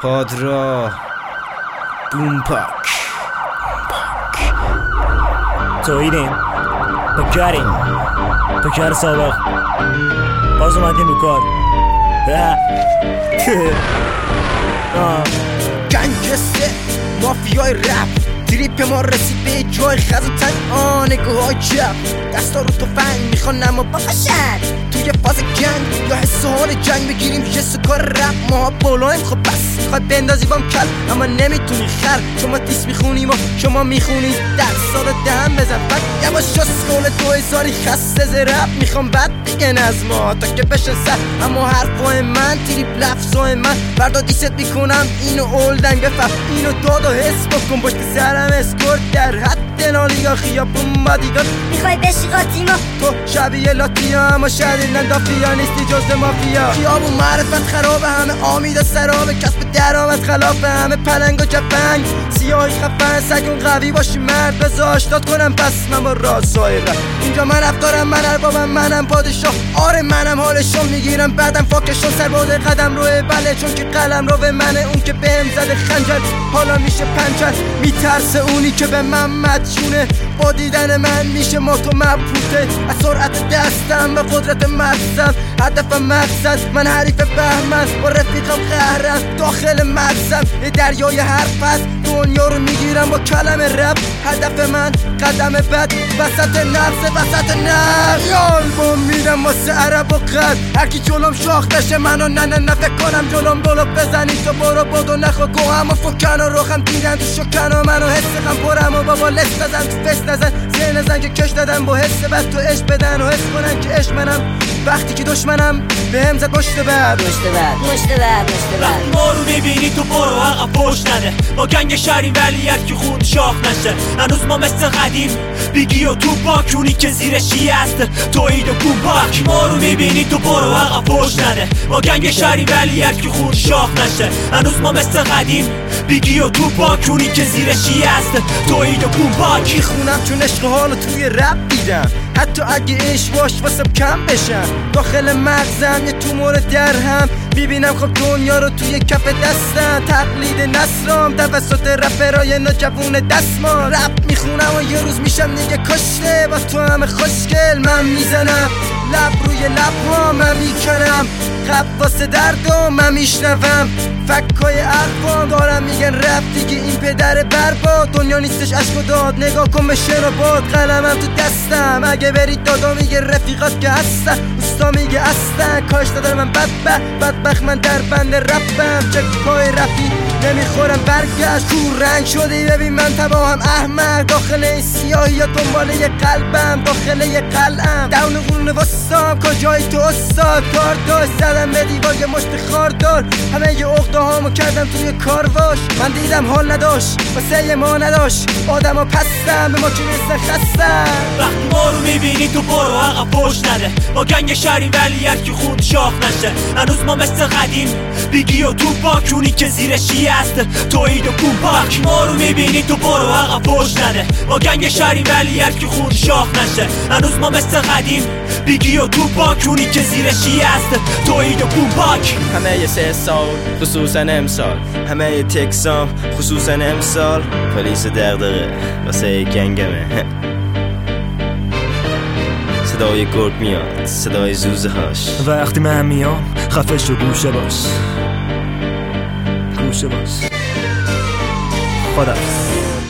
پادرا بومپاک تویدیم پکر سابق باز اومدیم رو کار گنگسته مافیای رپ تریپ ما رسید به جای خزوتن نگاه های چپ دستا رو تفنگ میخوان اما بفشن توی فاز جنگ یا حس حال جنگ بگیریم یه سکار رپ ما بالایم. خب بس میخوای بندازی بام کل اما نمیتونی خر شما دیس میخونیم و شما میخونید درس رو دهم بزن فک یواش اسکول 2000 خسته ز رپ میخوام بد بگن از ما تا که بشن سر اما حرفای من تریپ لفظای من فردا دیست میکنم اینو اولدن بفهم اینو داد و حس بکن پشت سرم اسکورت در حد نالیگا خیابون مادیگا میخوای بشی قاطیما تو شبیه لاتیا اما شدید ندافیا نیستی جز مافیا خیابون معرفت خرابه همه آمید و سرابه کسب درآمد خلافه همه پلنگ و جپنگ سیاهی خفن سگون قوی باشی مرد بذار اشتاد کنم پس من با رازهای رفت اینجا من رفتارم من اربابم منم پادشاه آره منم حالشو میگیرم بعدم فاکشون سر بوده قدم روی بله چون که قلم رو به منه اون که بهم زده خنجر حالا میشه پنجر میترسه اونی که به من مدشونه با دیدن من میشه ماتو مبهوته از سرعت دستم و قدرت مغزم هدفم مقصد من حریف بهمن با رفیقم قهرم داخل مغزم یه دریای حرف هست دنیا رو میگیرم با کلمه رپ هدف من قدم بد وسط نفس وسط نفس آلبوم میدم واسه عرب و قد هرکی جلوم شاخ بشه منو نه فکر کنم جلوم بلو بزنی تو برو بدو نخوا گوهم و فکن و روخم دیدن تو شکن و منو حسقم پرم و بابا لست بزن تو فست نزن زه نزن که کش دادن با حس بد تو عشق بدن و حس کنن که عشق منم وقتی که دشمنم بهم زد مشت بد ما رو میبینی تو برو عقب پشت نده با گنگ شهری ولیت که خون شاخ نشه هنوز ما مثل قدیم بیگی و تو باکونی که زیرشی هست توید و بومپاک ما رو میبینی تو برو عقب پشت نده با گنگ شهری ولیت که خون شاخ نشه هنوز ما مثل قدیم بیگی و تو باکونی که زیرشی هست توید و بومپاک میخونم چون عشق حالو توی رپ دیدم حتی اگه عشق واش واسم کم بشن داخل مغزم یه تومور درهم میبینم خب دنیا رو توی کف دستم تقلید نسلام توسط رپرای نوجوون دستمال رپ میخونم و یه روز میشم دیگه کشته با تو همه خوشگل من میزنم لب روی لب ها من میکنم قب واسه دردم من میشنوم فکای عقبام دارم میگن رپ دیگه این پدر برباد دنیا نیستش عشق و داد نگاه کن به شعر و باد قلمم تو دستم اگه برید دادا میگه رفیقات که هستن اوستا میگه هستن کاش دادر من بدبخت من در بند رپم چه پای رپی نمیخورم برگشت کور رنگ شدی ببین من تباهم احمق داخل این سیاهی یا دنبال یه قلبم داخل یه قلعم دون قرون وسطام کجای تو استاد کار داشت زدم به دیوار یه مشت خاردار همه یه عقده هامو کردم توی کارواش من دیدم حال نداشت واسه یه ما نداشت آدم ها پستم به ما که نیستن خستم وقتی ما رو میبینی تو برو عقب پشت نده با گنگ شهری ولیت که خون شاخ نشه هنوز ما مثل قدیم بیگی و تو باکونی که زیرشی هست توید و بومپاک ما رو میبینی تو برو عقب پشت نده با گنگ شهری ولیت که خون شاخ نشه هنوز ما مثل قدیم بیگی و تو باکونی که زیرشی هست توید و بومپاک همه یه 3 سال خصوصا امسال همه یه تکسام خصوصا امسال پلیس دغدغه واسه گنگمه صدای گرگ میاد صدای زوزه هاش وقتی من میام خفه شو گوشه باش خداحافظ